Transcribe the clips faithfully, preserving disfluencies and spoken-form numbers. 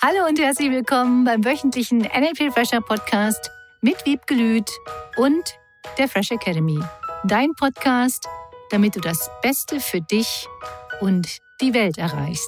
Hallo und herzlich willkommen beim wöchentlichen N L P Fresher Podcast mit Wiebke Lüth und der Fresh Academy. Dein Podcast, damit du das Beste für dich und die Welt erreichst.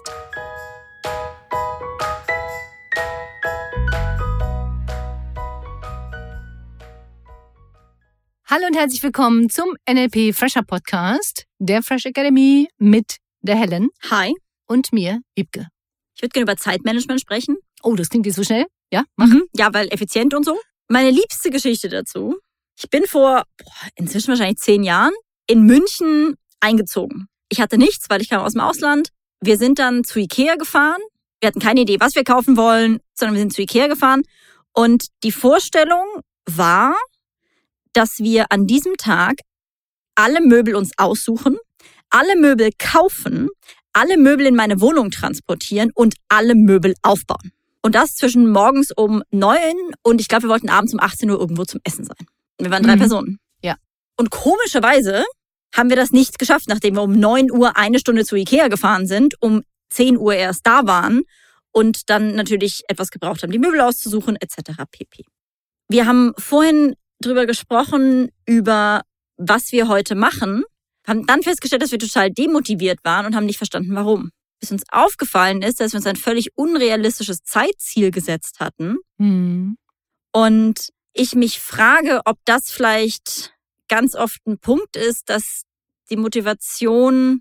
Hallo und herzlich willkommen zum N L P Fresher Podcast der Fresh Academy mit der Helen. Hi. Und mir, Wiebke. Ich würde gerne über Zeitmanagement sprechen. Oh, das klingt jetzt so schnell. Ja, mach. Mhm. Ja, weil effizient und so. Meine liebste Geschichte dazu. Ich bin vor boah, inzwischen wahrscheinlich zehn Jahren in München eingezogen. Ich hatte nichts, weil ich kam aus dem Ausland. Wir sind dann zu Ikea gefahren. Wir hatten keine Idee, was wir kaufen wollen, sondern wir sind zu Ikea gefahren. Und die Vorstellung war, dass wir an diesem Tag alle Möbel uns aussuchen, alle Möbel kaufen, alle Möbel in meine Wohnung transportieren und alle Möbel aufbauen. Und das zwischen morgens um neun und ich glaube, wir wollten abends um achtzehn Uhr irgendwo zum Essen sein. Wir waren drei mhm. Personen. Ja. Und komischerweise haben wir das nicht geschafft, nachdem wir um neun Uhr eine Stunde zu Ikea gefahren sind, um zehn Uhr erst da waren und dann natürlich etwas gebraucht haben, die Möbel auszusuchen et cetera pp. Wir haben vorhin drüber gesprochen, über was wir heute machen, haben dann festgestellt, dass wir total demotiviert waren und haben nicht verstanden, warum. Bis uns aufgefallen ist, dass wir uns ein völlig unrealistisches Zeitziel gesetzt hatten. Mhm. Und ich mich frage, ob das vielleicht ganz oft ein Punkt ist, dass die Motivation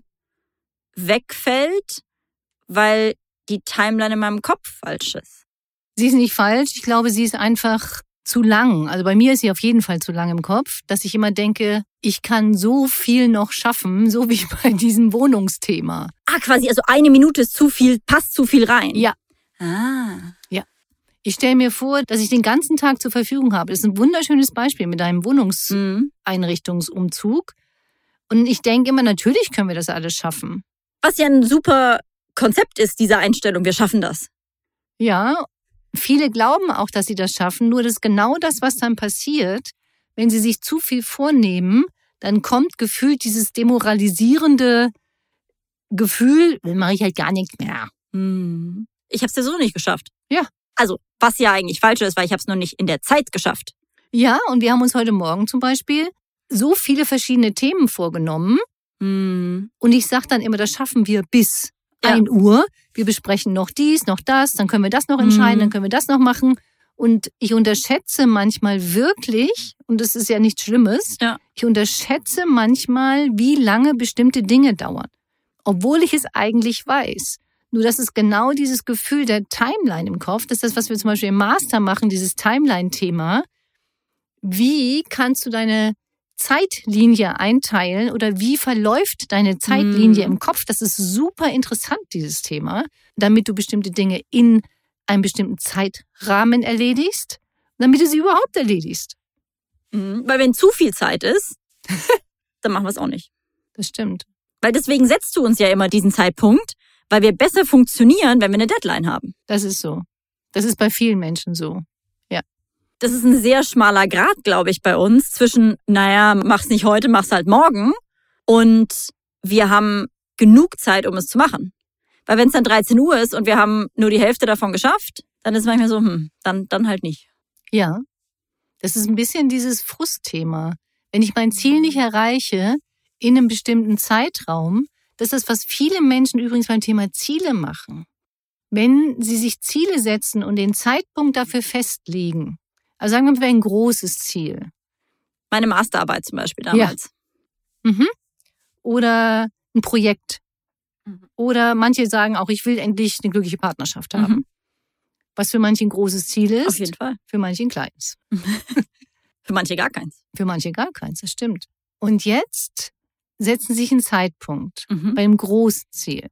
wegfällt, weil die Timeline in meinem Kopf falsch ist. Sie ist nicht falsch. Ich glaube, sie ist einfach zu lang. Also bei mir ist sie auf jeden Fall zu lang im Kopf, dass ich immer denke, ich kann so viel noch schaffen, so wie bei diesem Wohnungsthema. Ah, quasi, also eine Minute ist zu viel, passt zu viel rein. Ja. Ah. Ja. Ich stelle mir vor, dass ich den ganzen Tag zur Verfügung habe. Das ist ein wunderschönes Beispiel mit einem Wohnungseinrichtungsumzug. Und ich denke immer, natürlich können wir das alles schaffen. Was ja ein super Konzept ist, diese Einstellung. Wir schaffen das. Ja. Viele glauben auch, dass sie das schaffen, nur das ist genau das, was dann passiert, wenn sie sich zu viel vornehmen, dann kommt gefühlt dieses demoralisierende Gefühl, dann mache ich halt gar nichts mehr. Hm. Ich habe es ja so nicht geschafft. Ja. Also, was ja eigentlich falsch ist, weil ich habe es nur nicht in der Zeit geschafft. Ja, und wir haben uns heute Morgen zum Beispiel so viele verschiedene Themen vorgenommen. Hm. Und ich sage dann immer, das schaffen wir bis Ja. ein Uhr. Wir besprechen noch dies, noch das, dann können wir das noch entscheiden, Mhm. dann können wir das noch machen. Und ich unterschätze manchmal wirklich, und das ist ja nichts Schlimmes, Ja. ich unterschätze manchmal, wie lange bestimmte Dinge dauern. Obwohl ich es eigentlich weiß. Nur das ist genau dieses Gefühl der Timeline im Kopf. Das ist das, was wir zum Beispiel im Master machen, dieses Timeline-Thema. Wie kannst du deine Zeitlinie einteilen oder wie verläuft deine Zeitlinie mm. im Kopf? Das ist super interessant, dieses Thema, damit du bestimmte Dinge in einem bestimmten Zeitrahmen erledigst, damit du sie überhaupt erledigst. Mhm. Weil wenn zu viel Zeit ist, dann machen wir es auch nicht. Das stimmt. Weil deswegen setzt du uns ja immer diesen Zeitpunkt, weil wir besser funktionieren, wenn wir eine Deadline haben. Das ist so. Das ist bei vielen Menschen so. Das ist ein sehr schmaler Grat, glaube ich, bei uns zwischen, naja, mach's nicht heute, mach's halt morgen. Und wir haben genug Zeit, um es zu machen. Weil wenn es dann dreizehn Uhr ist und wir haben nur die Hälfte davon geschafft, dann ist es manchmal so, hm, dann, dann halt nicht. Ja, das ist ein bisschen dieses Frustthema. Wenn ich mein Ziel nicht erreiche in einem bestimmten Zeitraum, das ist, was viele Menschen übrigens beim Thema Ziele machen. Wenn sie sich Ziele setzen und den Zeitpunkt dafür festlegen, also sagen wir mal, ein großes Ziel. Meine Masterarbeit zum Beispiel damals. Ja. Mhm. Oder ein Projekt. Mhm. Oder manche sagen auch, ich will endlich eine glückliche Partnerschaft haben. Mhm. Was für manche ein großes Ziel ist. Auf jeden Fall. Für manche ein kleines. Für manche gar keins. Für manche gar keins, das stimmt. Und jetzt setzen sich einen Zeitpunkt mhm. bei einem großen Ziel.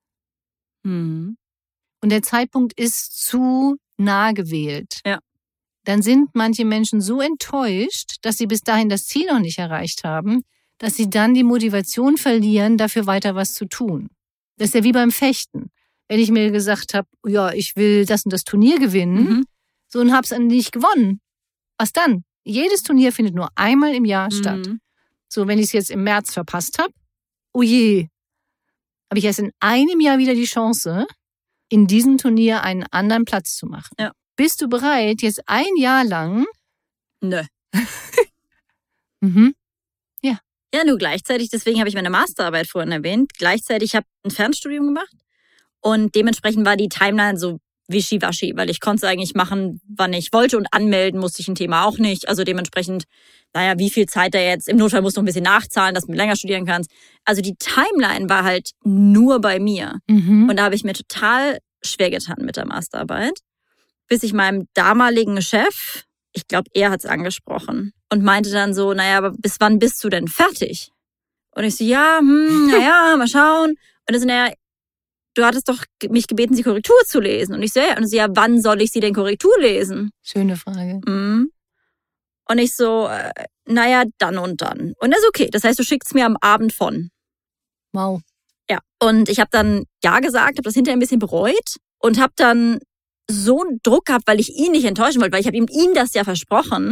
Mhm. Und der Zeitpunkt ist zu nah gewählt. Ja. Dann sind manche Menschen so enttäuscht, dass sie bis dahin das Ziel noch nicht erreicht haben, dass sie dann die Motivation verlieren, dafür weiter was zu tun. Das ist ja wie beim Fechten. Wenn ich mir gesagt habe, ja, ich will das und das Turnier gewinnen, mhm. so und hab's dann nicht gewonnen. Was dann? Jedes Turnier findet nur einmal im Jahr mhm. statt. So, wenn ich es jetzt im März verpasst habe, oh je, habe ich erst in einem Jahr wieder die Chance, in diesem Turnier einen anderen Platz zu machen. Ja. Bist du bereit, jetzt ein Jahr lang? Nö. mhm. Ja, nur gleichzeitig, deswegen habe ich meine Masterarbeit vorhin erwähnt, gleichzeitig habe ich ein Fernstudium gemacht und dementsprechend war die Timeline so wischiwaschi, weil ich konnte es eigentlich machen, wann ich wollte und anmelden musste ich ein Thema auch nicht. Also dementsprechend, naja, wie viel Zeit da jetzt, im Notfall musst du noch ein bisschen nachzahlen, dass du länger studieren kannst. Also die Timeline war halt nur bei mir. Mhm. Und da habe ich mir total schwer getan mit der Masterarbeit, bis ich meinem damaligen Chef, ich glaube, er hat es angesprochen und meinte dann so, naja, aber bis wann bist du denn fertig? Und ich so, ja, hm, naja, mal schauen. Und er so, naja, du hattest doch mich gebeten, sie Korrektur zu lesen. Und ich so, ja, und so, ja, wann soll ich sie denn Korrektur lesen? Schöne Frage. Mhm. Und ich so, äh, naja, dann und dann. Und er so, okay, das heißt, du schickst mir am Abend von. Wow. Ja, und ich habe dann ja gesagt, habe das hinterher ein bisschen bereut und habe dann so einen Druck gehabt, weil ich ihn nicht enttäuschen wollte, weil ich habe ihm, ihm das ja versprochen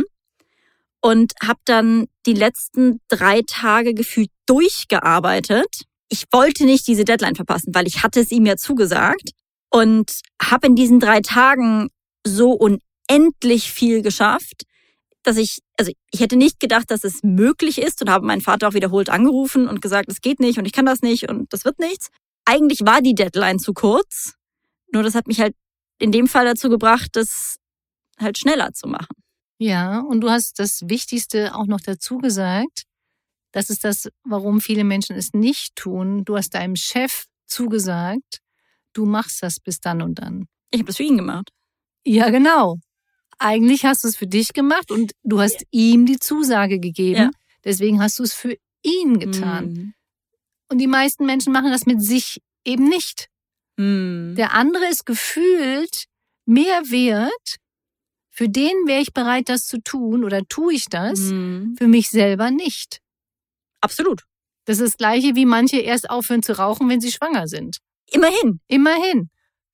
und habe dann die letzten drei Tage gefühlt durchgearbeitet. Ich wollte nicht diese Deadline verpassen, weil ich hatte es ihm ja zugesagt und habe in diesen drei Tagen so unendlich viel geschafft, dass ich, also ich hätte nicht gedacht, dass es möglich ist und habe meinen Vater auch wiederholt angerufen und gesagt, es geht nicht und ich kann das nicht und das wird nichts. Eigentlich war die Deadline zu kurz, nur das hat mich halt in dem Fall dazu gebracht, das halt schneller zu machen. Ja, und du hast das Wichtigste auch noch dazu gesagt. Das ist das, warum viele Menschen es nicht tun. Du hast deinem Chef zugesagt, du machst das bis dann und dann. Ich habe das für ihn gemacht. Ja, genau. Eigentlich hast du es für dich gemacht und du hast ja. ihm die Zusage gegeben. Ja. Deswegen hast du es für ihn getan. Mhm. Und die meisten Menschen machen das mit sich eben nicht. Mhm. Der andere ist gefühlt mehr wert. Für den wäre ich bereit, das zu tun oder tue ich das, mhm. für mich selber nicht. Absolut. Das ist das Gleiche, wie manche erst aufhören zu rauchen, wenn sie schwanger sind. Immerhin. Immerhin.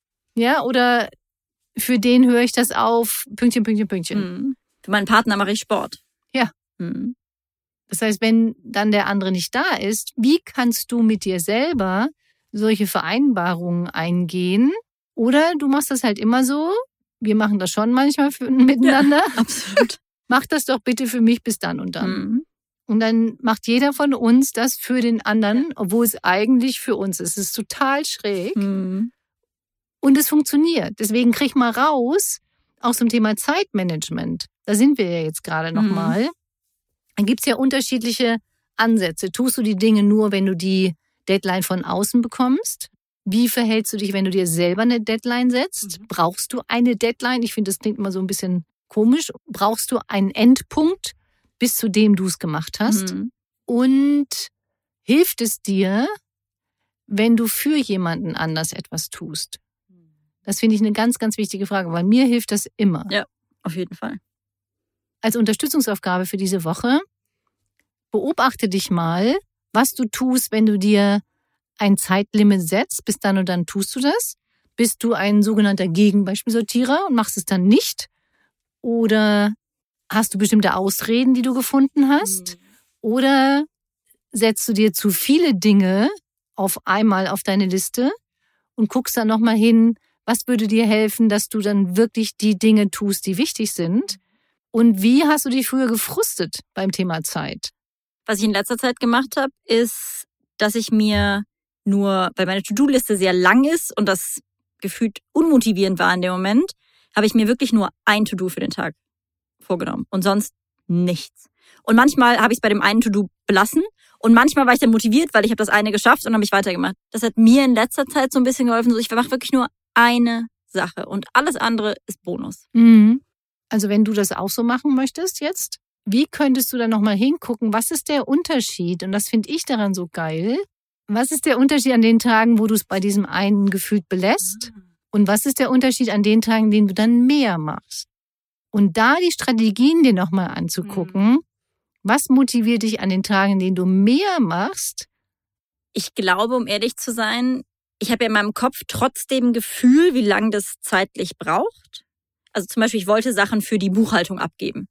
Ja, oder für den höre ich das auf, Pünktchen, Pünktchen, Pünktchen. Mhm. Für meinen Partner mache ich Sport. Ja. Mhm. Das heißt, wenn dann der andere nicht da ist, wie kannst du mit dir selber solche Vereinbarungen eingehen? Oder du machst das halt immer so, wir machen das schon manchmal für, miteinander. Ja, absolut. Mach das doch bitte für mich bis dann und dann. Mhm. Und dann macht jeder von uns das für den anderen, obwohl es eigentlich für uns ist. Es ist total schräg. Mhm. Und es funktioniert. Deswegen krieg mal raus, auch zum Thema Zeitmanagement. Da sind wir ja jetzt gerade nochmal. Mhm. Dann gibt's ja unterschiedliche Ansätze. Tust du die Dinge nur, wenn du die Deadline von außen bekommst? Wie verhältst du dich, wenn du dir selber eine Deadline setzt? Mhm. Brauchst du eine Deadline? Ich finde, das klingt immer so ein bisschen komisch. Brauchst du einen Endpunkt, bis zu dem du es gemacht hast? Mhm. Und hilft es dir, wenn du für jemanden anders etwas tust? Das finde ich eine ganz, ganz wichtige Frage, weil mir hilft das immer. Ja, auf jeden Fall. Als Unterstützungsaufgabe für diese Woche, beobachte dich mal, was du tust, wenn du dir ein Zeitlimit setzt. Bis dann und dann tust du das. Bist du ein sogenannter Gegenbeispielsortierer und machst es dann nicht? Oder hast du bestimmte Ausreden, die du gefunden hast? Mhm. Oder setzt du dir zu viele Dinge auf einmal auf deine Liste und guckst dann nochmal hin, was würde dir helfen, dass du dann wirklich die Dinge tust, die wichtig sind? Und wie hast du dich früher gefrustet beim Thema Zeit? Was ich in letzter Zeit gemacht habe, ist, dass ich mir nur, weil meine To-Do-Liste sehr lang ist und das gefühlt unmotivierend war in dem Moment, habe ich mir wirklich nur ein To-Do für den Tag vorgenommen und sonst nichts. Und manchmal habe ich es bei dem einen To-Do belassen und manchmal war ich dann motiviert, weil ich habe das eine geschafft und habe ich weitergemacht. Das hat mir in letzter Zeit so ein bisschen geholfen. So, ich mache wirklich nur eine Sache und alles andere ist Bonus. Mhm. Also wenn du das auch so machen möchtest jetzt, wie könntest du dann nochmal hingucken, was ist der Unterschied? Und das finde ich daran so geil. Was ist der Unterschied an den Tagen, wo du es bei diesem einen gefühlt belässt? Und was ist der Unterschied an den Tagen, in denen du dann mehr machst? Und da die Strategien dir nochmal anzugucken, mhm. was motiviert dich an den Tagen, in denen du mehr machst? Ich glaube, um ehrlich zu sein, ich habe ja in meinem Kopf trotzdem Gefühl, wie lange das zeitlich braucht. Also zum Beispiel, ich wollte Sachen für die Buchhaltung abgeben.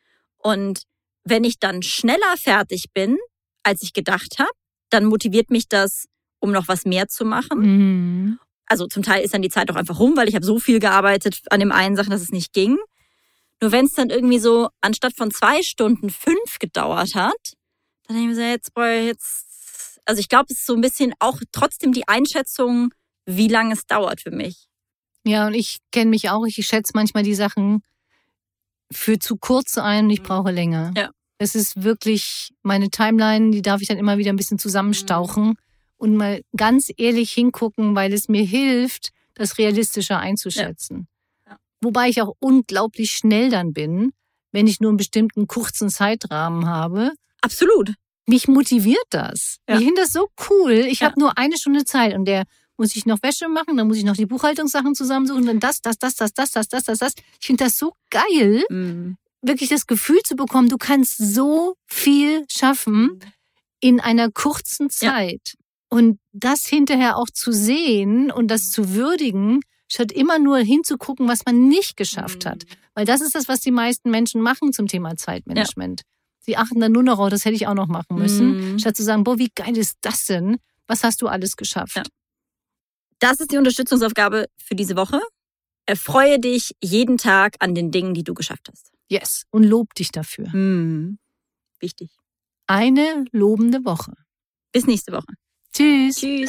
Und wenn ich dann schneller fertig bin, als ich gedacht habe, dann motiviert mich das, um noch was mehr zu machen. Mhm. Also zum Teil ist dann die Zeit auch einfach rum, weil ich habe so viel gearbeitet an dem einen Sachen, dass es nicht ging. Nur wenn es dann irgendwie so anstatt von zwei Stunden fünf gedauert hat, dann denke ich mir so, jetzt, boah, jetzt... Also ich glaube, es ist so ein bisschen auch trotzdem die Einschätzung, wie lange es dauert für mich. Ja, und ich kenne mich auch. Ich schätze manchmal die Sachen für zu kurz ein und ich brauche länger. Ja. Es ist wirklich meine Timeline, die darf ich dann immer wieder ein bisschen zusammenstauchen und mal ganz ehrlich hingucken, weil es mir hilft, das realistischer einzuschätzen. Ja. Ja. Wobei ich auch unglaublich schnell dann bin, wenn ich nur einen bestimmten kurzen Zeitrahmen habe. Absolut. Mich motiviert das. Ja. Ich finde das so cool. Ich Ja. habe nur eine Stunde Zeit und der muss ich noch Wäsche machen, dann muss ich noch die Buchhaltungssachen zusammensuchen, dann das, das, das, das, das, das, das, das, das. Ich finde das so geil, Mhm. wirklich das Gefühl zu bekommen, du kannst so viel schaffen in einer kurzen Zeit. Und das hinterher auch zu sehen und das zu würdigen, statt immer nur hinzugucken, was man nicht geschafft hat. Weil das ist das, was die meisten Menschen machen zum Thema Zeitmanagement. Ja. Sie achten dann nur noch auf, das hätte ich auch noch machen müssen, mhm. statt zu sagen, boah, wie geil ist das denn? Was hast du alles geschafft? Ja. Das ist die Unterstützungsaufgabe für diese Woche. Erfreue dich jeden Tag an den Dingen, die du geschafft hast. Yes. Und lob dich dafür. Mhm. Wichtig. Eine lobende Woche. Bis nächste Woche. Tschüss. Tschüss.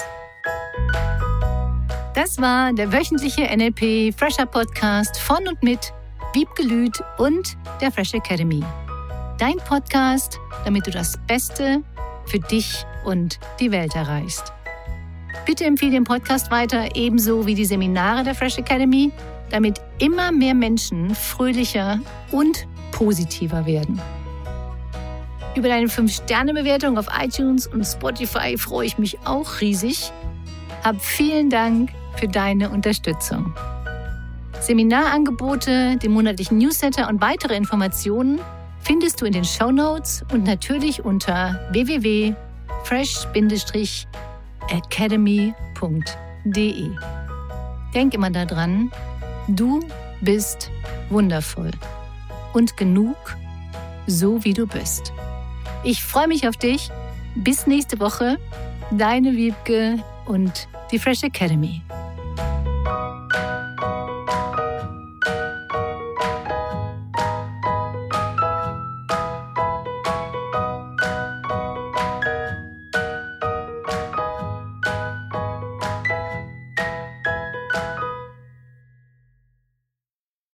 Das war der wöchentliche N L P Fresher Podcast von und mit Wiebke Lüth und der Fresh Academy. Dein Podcast, damit du das Beste für dich und die Welt erreichst. Bitte empfehle den Podcast weiter, ebenso wie die Seminare der Fresh Academy, damit immer mehr Menschen fröhlicher und positiver werden. Über deine fünf Sterne Bewertung auf iTunes und Spotify freue ich mich auch riesig. Hab vielen Dank für deine Unterstützung. Seminarangebote, den monatlichen Newsletter und weitere Informationen findest du in den Shownotes und natürlich unter w w w punkt fresh academy punkt d e. Denk immer daran, du bist wundervoll und genug, so wie du bist. Ich freue mich auf dich. Bis nächste Woche. Deine Wiebke und die Fresh Academy.